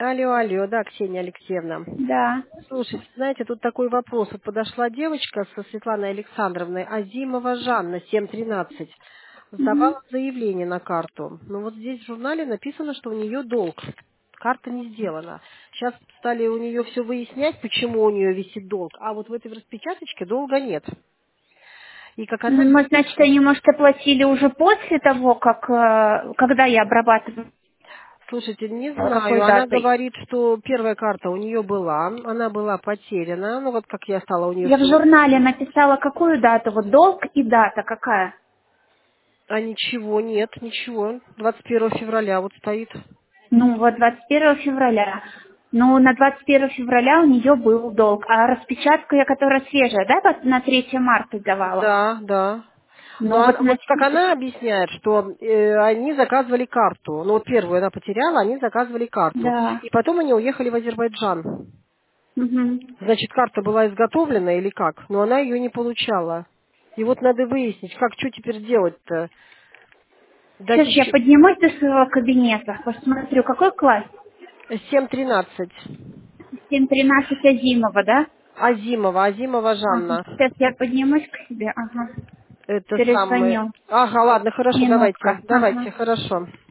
Алло, алло, да, Ксения Алексеевна. Да. Слушайте, знаете, тут такой вопрос. Вот подошла девочка со Светланой Александровной, Азимова Жанна, 713. Мгм. Сдавала заявление на карту. Но вот здесь в журнале написано, что у нее долг. Карта не сделана. Сейчас стали у нее все выяснять, почему у нее висит долг. А вот в этой распечаточке долга нет. И как она... Ну, значит, они, может, оплатили уже после того, как, когда я обрабатываю, Слушайте, не какой знаю. Она датой. говорит, что первая карта у нее была, она была потеряна. Ну вот как я стала у нее Я в все журнале выяснять. написала, какую дату, вот долг и дата какая. А ничего, нет, ничего. 21 февраля вот стоит. Ну, вот 21 февраля. Ну, на 21 февраля у нее был долг, а распечатку я, которая свежая, да, вот на 3 марта давала? Да, да. Ну, Ну, вот, вот значит, как она объясняет, что они заказывали карту. Ну, вот первую она потеряла, они заказывали карту. да. И потом они уехали в Азербайджан. Мгм. Значит, карта была изготовлена или как? Но она ее не получала. И вот надо выяснить, как, что теперь делать-то? Дать Сейчас я еще поднимусь до своего кабинета, посмотрю, какой класс? 7:13. 7:13 Азимова, да? Азимова, Азимова Ага. Жанна. Сейчас я поднимусь к себе, ага. Это самое. Перезвоню. Ага, ладно, хорошо, давайте. Минутка, ага. Давайте, хорошо.